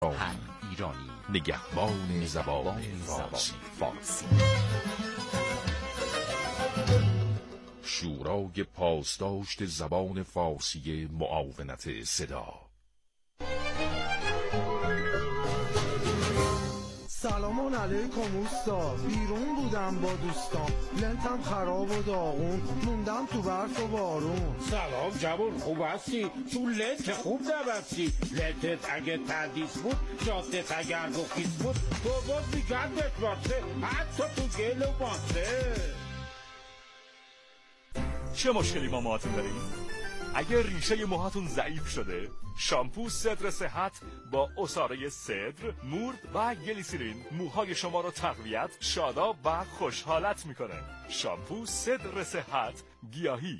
ایرانی نگهبان زبان فارسی. شورای پاسداشت زبان فارسی معاونت صدا. سلام علیکم اوستا. بیرون بودم با دوستان، لنتم خراب و داغون، موندم تو برف و بارون. سلام جوون، خوب هستی؟ تو لنت خوب نبستی. لنتت اگه تردیس بود، جادت اگر رخیص بود، تو باز میگردت واسه حتی تو گل و باسه. چه مشکلی با موهاتون داریم؟ اگر ریشه موهاتون ضعیف شده، شامپو صدر صحت با عصاره صدر، مورد و گلیسرین موهای شما رو تقویت، شاداب و خوشحالت میکنه. شامپو صدر صحت گیاهی.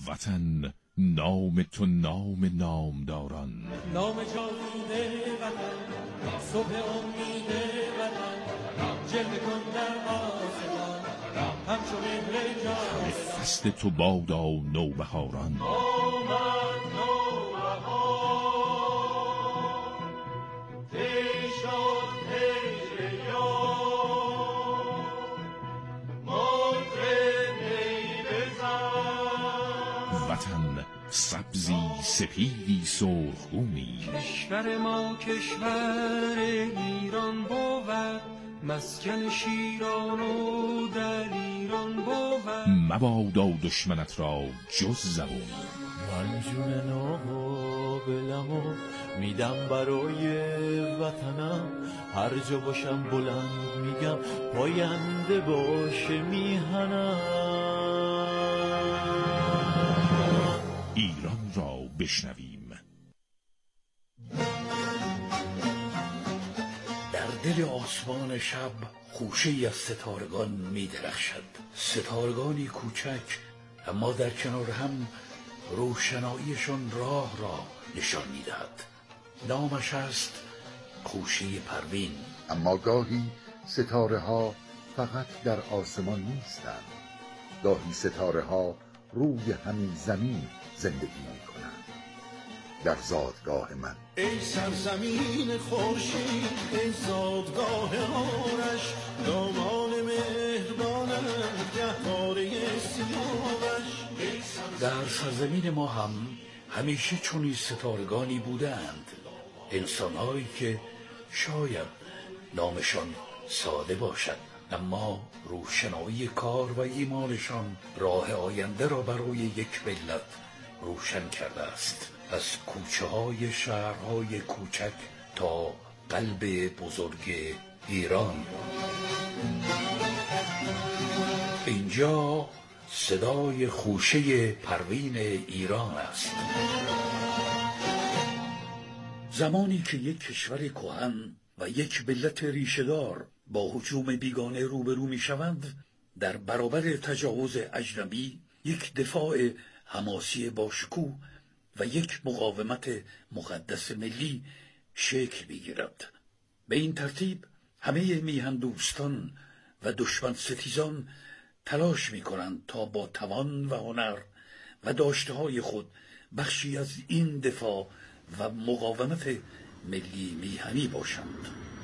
وطن نام تو نام نامداران، نام جاوید وطن، صبح امید وطن، جلوه کن در آسمان همچو مهر جان. فصل تو بادا نوبهاران، آمد نوبهار ای شد هجر یار، مطرب نی بزن. وطن سبزی سپیدی سرخگونی، کشور ما کشور ایران بود، مسکن شیران و در ایران بود. مبادا دشمنت را جز زبونی، من جون نابلمو میدم برای وطنم، هر جا باشم بلند میگم پاینده باشه میهنم. ایران را بشنویم. در دل آسمان شب خوشه‌ای از ستارگان می درخشد، ستارگانی کوچک اما در کنار هم روشناییشان راه را نشان می دهد. نامش است خوشه پروین. اما گاهی ستاره ها فقط در آسمان نیستند، گاهی ستاره ها روی همین زمین زندگی می کنند. در زادگاه من ای سرزمین خورشید، ای زادگاه آرش، دامان مهربانت گهواره سیاوش. در سرزمین ما هم همیشه چنین ستارگانی بودند، انسانهایی که شاید نامشان ساده باشد اما روشنایی کار و ایمانشان راه آینده را برای یک ملت روشن کرده است. از کوچه های شهرهای کوچک تا قلب بزرگ ایران. اینجا صدای خوشه پروین ایران است. زمانی که یک کشور کهن و یک ملت ریشه‌دار با هجوم بیگانه روبرو می‌شوند، در برابر تجاوز اجنبی یک دفاع حماسی باشکوه و یک مقاومت مقدس ملی شکل می‌گیرد. به این ترتیب همه میهن دوستان و دشمن ستیزان تلاش می‌کنند تا با توان و هنر و داشته‌های خود بخشی از این دفاع و مقاومت ملی میهنی باشند.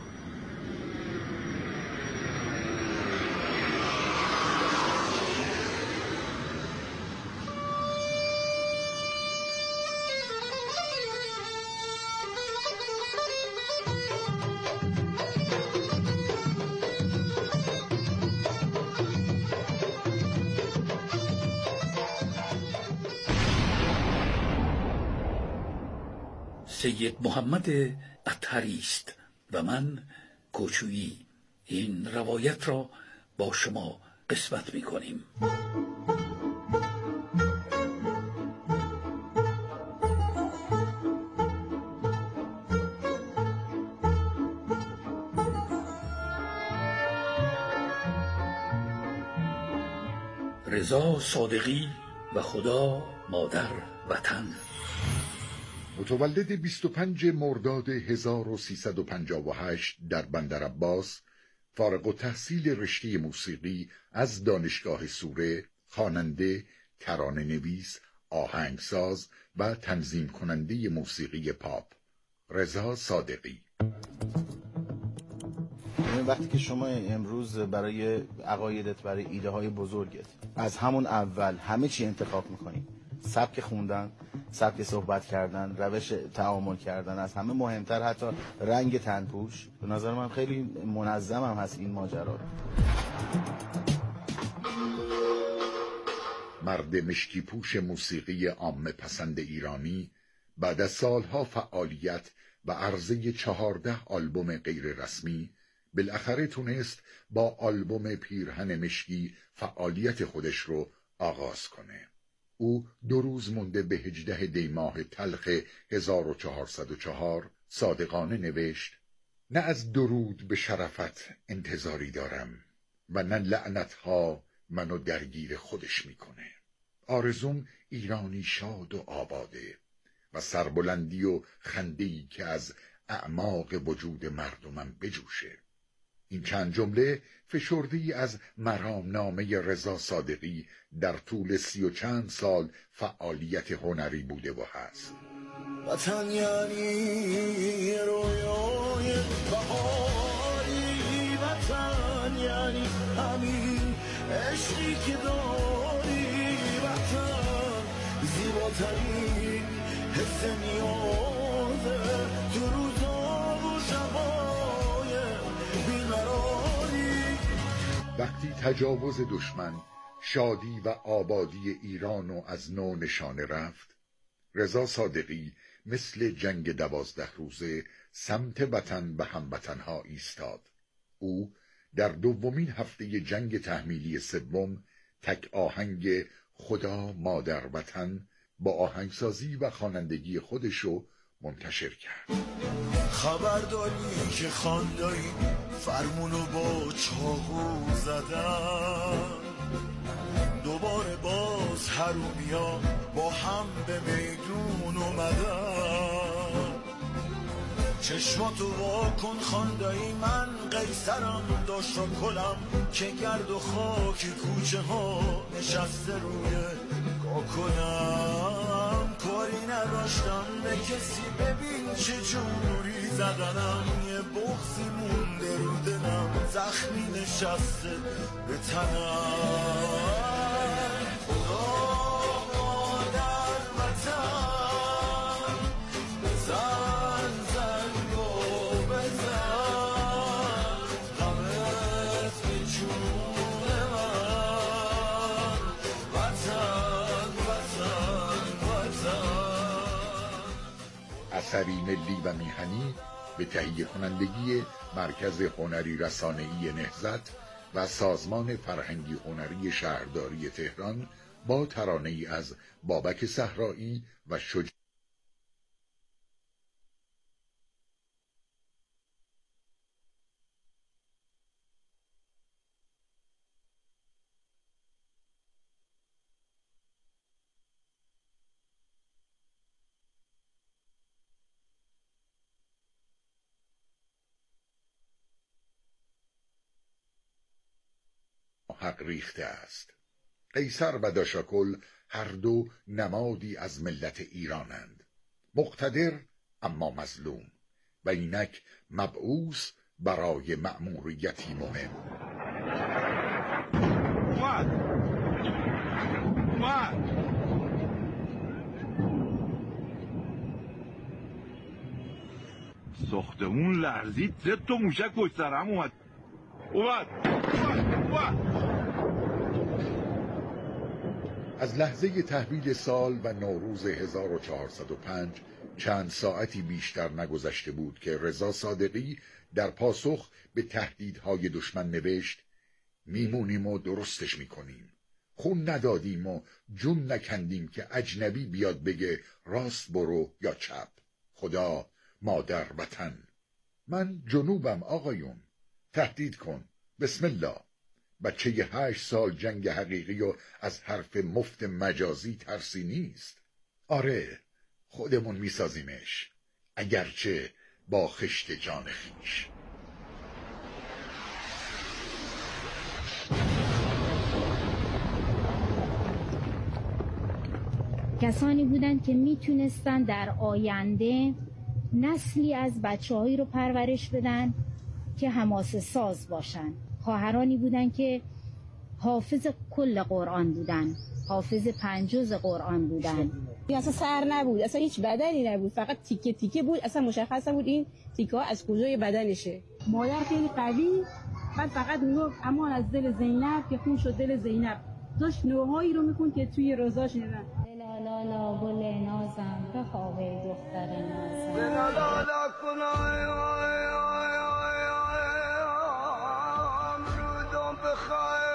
سید محمد اطهری است و من کوچویی. این روایت را با شما قسمت می کنیم. رضا صادقی و خدا مادر وطن. متولد 25 مرداد 1358 در بندرعباس، فارغ التحصیل رشته موسیقی از دانشگاه سوره، خواننده، ترانه‌نویس، آهنگساز و تنظیم کننده موسیقی پاپ. رضا صادقی. وقتی که شما امروز برای عقایدت، برای ایده های بزرگت از همون اول همه چی انتخاب میکنی، سبک خوندن، سبک صحبت کردن، روش تعامل کردن، از همه مهمتر حتی رنگ تنپوش، به نظر من خیلی منظم هم هست این ماجرا. مرد مشکی پوش موسیقی عامه پسند ایرانی بعد از سالها فعالیت و عرضه 14 آلبوم غیر رسمی بالاخره تونست با آلبوم پیرهن مشکی فعالیت خودش رو آغاز کنه. او 2 روز مونده به 18 دی ماه تلخ 1404 صادقانه نوشت: نه از درود به شرفت انتظاری دارم و نه لعنتها منو درگیر خودش میکنه. آرزوم ایرانی شاد و آباده و سربلندی و خنده‌ای که از اعماق وجود مردمم بجوشه. این چند جمله فشرده‌ای از مرامنامه رضا صادقی در طول 30 و چند سال فعالیت هنری بوده و هست. وطن یعنی رویای بهاری، وطن یعنی همین عشقی که داری، وطن زیباترین حس نیازه تو روزا و شبای بیقراری. وقتی تجاوز دشمن شادی و آبادی ایرانو از نو نشانه رفت، رضا صادقی مثل جنگ 12 روزه سمت وطن و هموطنها ایستاد. او در دومین هفته جنگ تحمیلی سوم تک آهنگ خدا مادر وطن با آهنگسازی و خوانندگی خودشو منتشر کرد. خبرداری که خواندایی فرمونو با چاقو زدن، دوباره باز حرومیا با هم به میدون اومدن. چشماتو واکن خواندایی من قیصرم داشت و کلم که گرد و خاک کوچه ها نشسته روی کاکلم. کاری نداشتم به کسی ببین چه جوری زدنم، یه بغضی مونده رو دلم زخمی نشسته به تنم. اثری ملی و میهنی به تهیه کنندگی مرکز هنری رسانه‌ای نهضت و سازمان فرهنگی هنری شهرداری تهران با ترانه‌ای از بابک صحرایی و شجاع حق ریخته است. قیصر و داشاکل هر دو نمادی از ملت ایرانند، مقتدر اما مظلوم و اینک مبعوث برای مأموریتی مهم. ساختمون لرزید، 3 تا موشک پشت سر هم اومد. از لحظه تحویل سال و نوروز 1405 چند ساعتی بیشتر نگذشته بود که رضا صادقی در پاسخ به تهدیدهای دشمن نوشت: میمونیم و درستش میکنیم، خون ندادیم و جون نکندیم که اجنبی بیاد بگه راست برو یا چپ. خدا مادر وطن، من جنوبم آقایون، تهدید کن، بسم الله. بچه 8 سال جنگ حقیقی و از حرف مفت مجازی ترسی نیست. آره خودمون میسازیمش، اگرچه با خشت جان خویش. کسانی بودند که میتونستن در آینده نسلی از بچه‌هایی رو پرورش بدن که حماسه ساز باشن. خواهرانی بودن که حافظ کل قرآن بودن، حافظ 5 جز قرآن بودن. اصلا سر نبود، اصلا هیچ بدنی نبود، فقط تیکه تیکه بود، اصلا مشخص نبود این تیکه ها از کجای بدنشه. مادر خیلی قوی، بعد فقط میگفت امان از دل زینب که خون شد دل زینب. داشت نوحایی رو میخون که توی روزاش نوشتن. لالا گل نازم به خوابه دختر نازم. لالا کنای امرودم بخوای.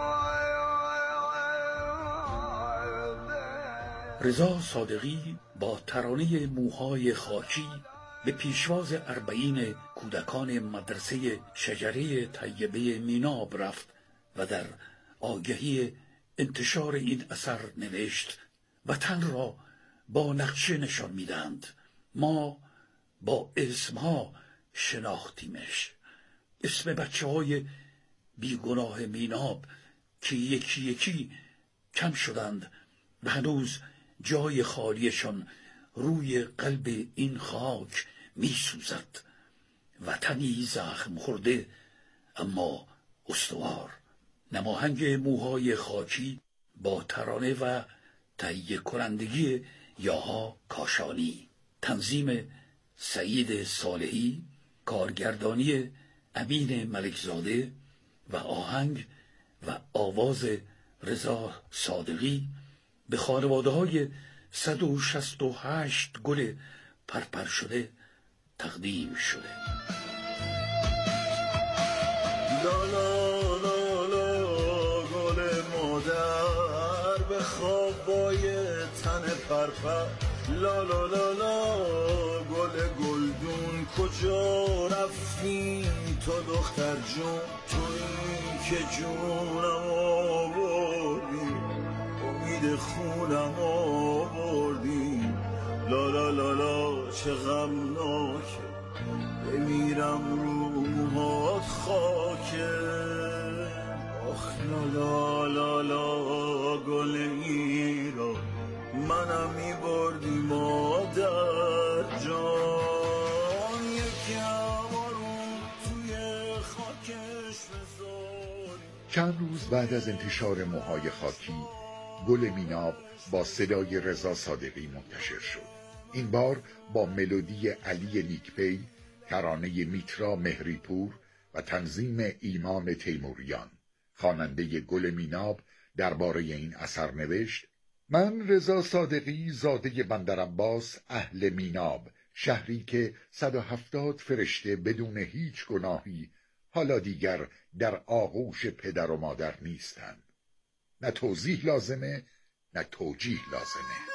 رضا صادقی با ترانه موهای خاکی به پیشواز 40 کودکان مدرسه شجره طیبه میناب رفت و در آگهی انتشار این اثر نوشت وطن را با نقشه نشان میدند. ما با اسمها شناختیمش. اسم بچه‌های بیگناه میناب که یکی یکی کم شدند و هنوز جای خالیشان روی قلب این خاک میسوزد. وطنی زخم خورده اما استوار. نماهنگ موهای خاکی با ترانه و تهیه کنندگی یاها کاشانی، تنظیم سعید صالحی، کارگردانی امین ملکزاده و آهنگ و آواز رضا صادقی به خانواده‌های 168 گل پرپر شده تقدیم شده. لا لا لا لا گل مادر به خوابای تن پرپر، لا لا لا لا گل گلدون کجا رفتی تو دختر جون، تویی که جونم آوردی امید خونم آوردی، لا لا لا لا چه غمناکه بمیرم رو موهات خاکه، آخ لا لا لا لا گل ایران منم میبردی مادر جان، یکی هوارون توی خاکش بذاری. چند روز بعد از انتشار موهای خاکی، گل میناب با صدای رضا صادقی منتشر شد. این بار با ملودی علی نیکپی، ترانه میترا مهریپور و تنظیم ایمان تیموریان. خواننده گل میناب درباره این اثر نوشت: من رضا صادقی زاده بندرعباس اهل میناب، شهری که 170 فرشته بدون هیچ گناهی حالا دیگر در آغوش پدر و مادر نیستند. نه توضیح لازمه نه توجیه لازمه.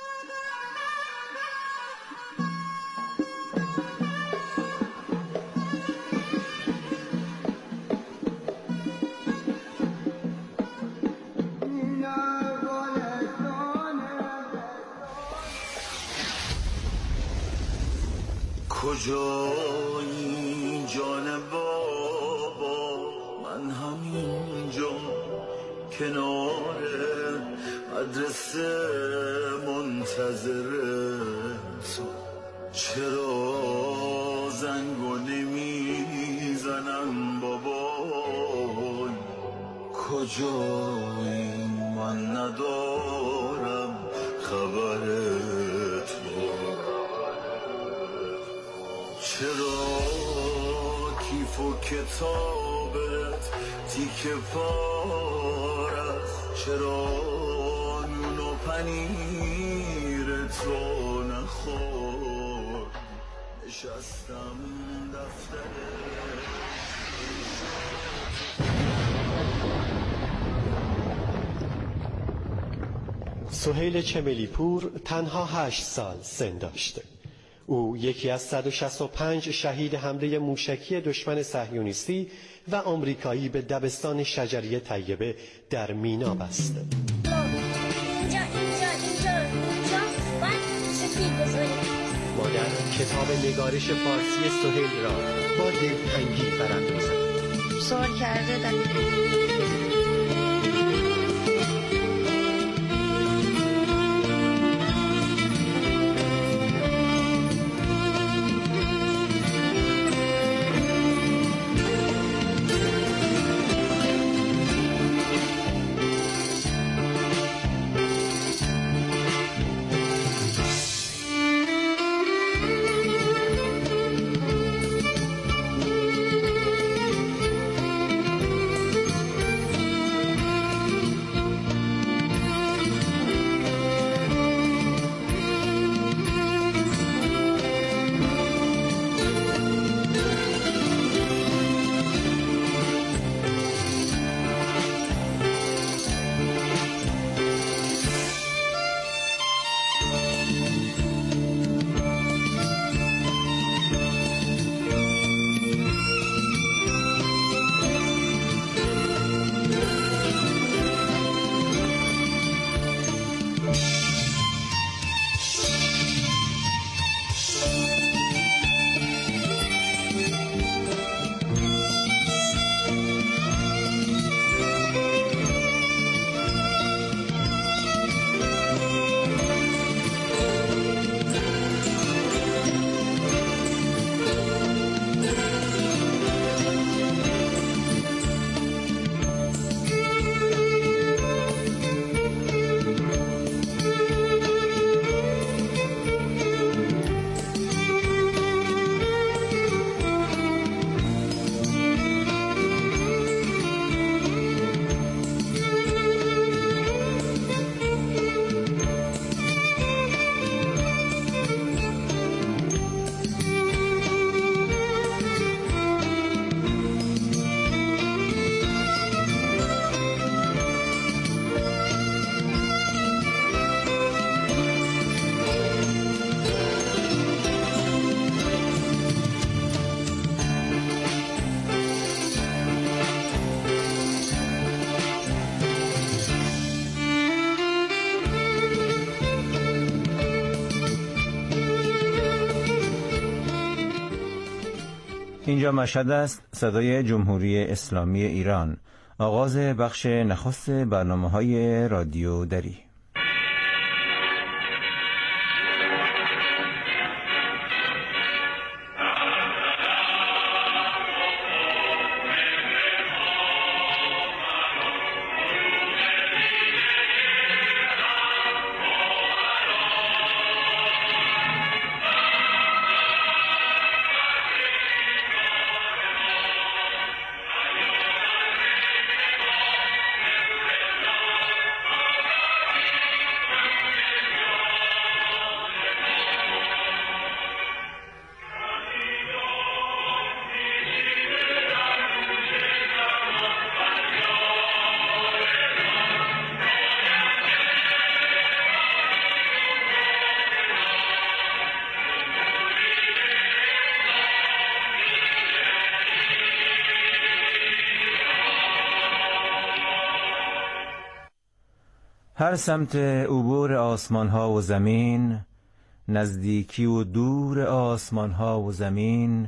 کجایی جان بابا، من همینجا کنار مدرسه منتظر تو، چرا زنگو نمیزنن بابا، کجایی من ندارم خبر تو، چرا کیف و کتابت تیکه پار است، چرا نون و پنیر تو نخور، نشستم دفتر سهیل چملیپور تنها 8 سال سن داشته. او یکی از 165 شهید حمله موشکی دشمن صهیونیستی و آمریکایی به دبستان شجریه طیبه در میناب است. مادر کتاب نگارش فارسی سهیل را با دلتنگی براندازد. سوال کرده در اینجا مشهد است، صدای جمهوری اسلامی ایران. آغاز بخش نخست برنامه‌های رادیو دری. هر سمت عبور آسمان ها و زمین، نزدیکی و دور آسمان ها و زمین،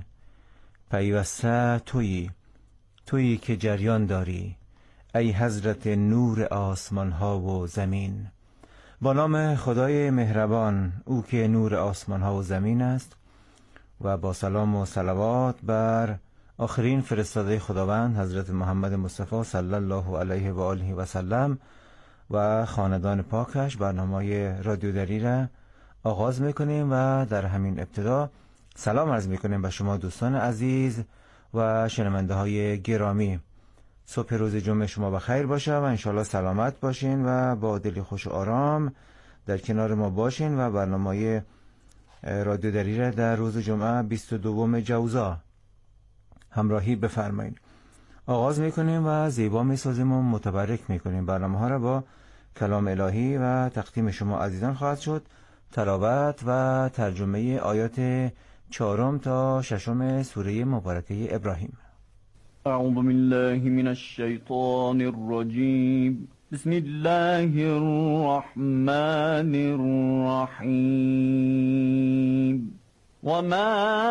پیوسته تویی که جریان داری ای حضرت نور آسمان ها و زمین. با نام خدای مهربان، او که نور آسمان ها و زمین است، و با سلام و صلوات بر آخرین فرستاده خداوند حضرت محمد مصطفی صلی الله علیه و آله و سلم و خاندان پاکش، برنامه رادیو دری را آغاز میکنیم و در همین ابتدا سلام عرض میکنیم به شما دوستان عزیز و شنونده های گرامی. صبح روز جمعه شما بخیر باشه و انشالله سلامت باشین و با دلی خوش و آرام در کنار ما باشین و برنامه رادیو دری را در روز جمعه 22 جوزا همراهی بفرمایید. آغاز میکنیم و زیبا میسازیم و متبرک میکنیم. برنامه ها را با کلام الهی و تقدیم شما عزیزان خواهد شد. تلاوت و ترجمه آیات 4 تا 6 سوره مبارکه ابراهیم. اعوذ بالله من الشیطان الرجیم. بسم الله الرحمن الرحیم. وما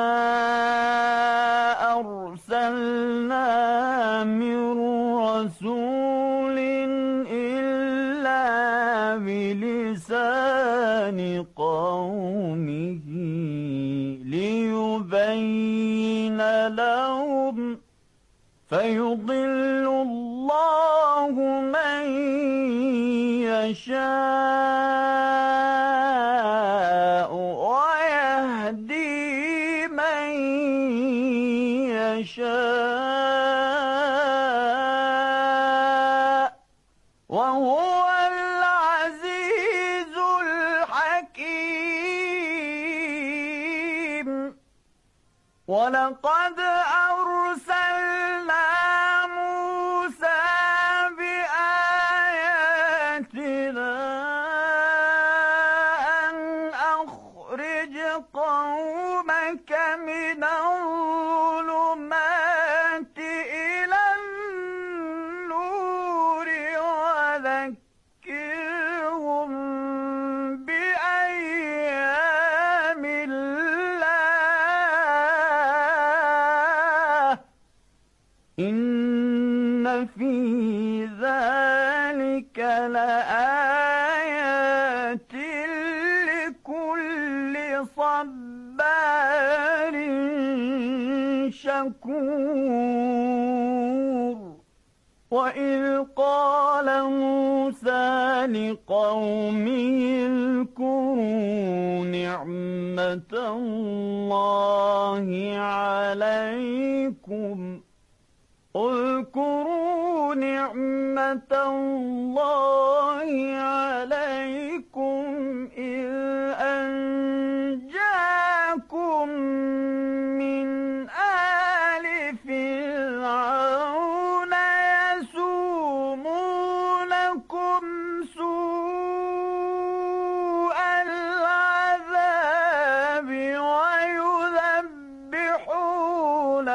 أرسلنا من رسول إلا بلسان قومه ليبين لهم فيضل الله من يشاء ويهدي من يشاء وهو العزيز الحكيم. ولقد أرسلنا موسى بآياتنا أن أخرج قومك من الظلمات إلى النور وذكرهم بأيام الله إن في ذلك لآيات لكل صبار شكور. وإذ قال موسى لقومه اذكروا نعمة الله عليكم اذكروا نعمة الله عليكم إذ أنجاكم من آل فرعون يسومونكم سوء العذاب ويذبحون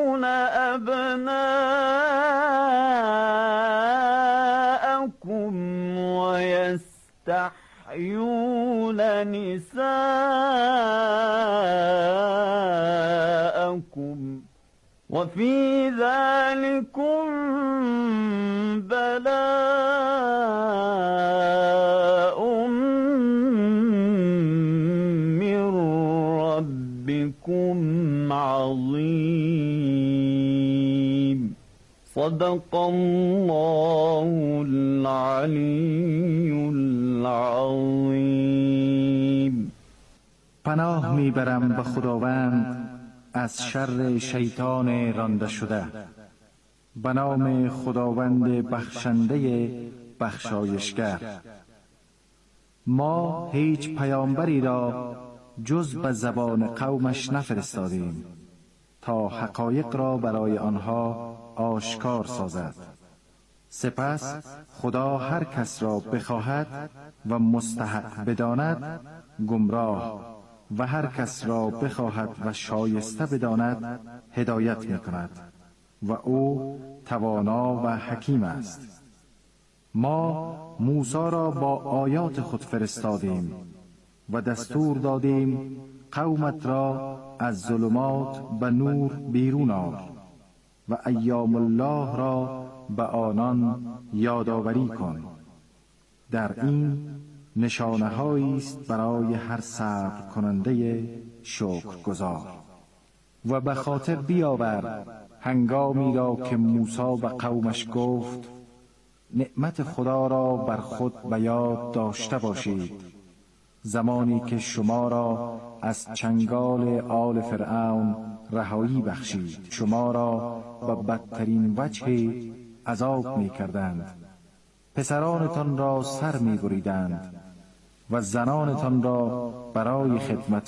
أبناءكم تستحيون نساءكم وفي ذلكم بلاء من ربكم عظيم صدق الله العلی العظیم. پناه میبرم به خداوند از شر شیطان رانده شده. به نام خداوند بخشنده بخشایشگر. ما هیچ پیامبری را جز به زبان قومش نفرستادیم تا حقایق را برای آنها آشکار سازد. سپس خدا هر کس را بخواهد و مستحق بداند گمراه و هر کس را بخواهد و شایسته بداند هدایت می‌کند و او توانا و حکیم است. ما موسی را با آیات خود فرستادیم و دستور دادیم قومت را از ظلمات به نور بیرون آور و ایام الله را به آنان یادآوری کن. در این نشانه‌هایی است برای هر صبر کننده شکرگزار. و به خاطر بیاور هنگامی را که موسی به قومش گفت نعمت خدا را بر خود به یاد داشته باشید زمانی که شما را از چنگال آل فرعون رهایی بخشید، شما را به بدترین وجه عذاب می کردند، پسرانتان را سر می بریدند و زنانتان را برای خدمت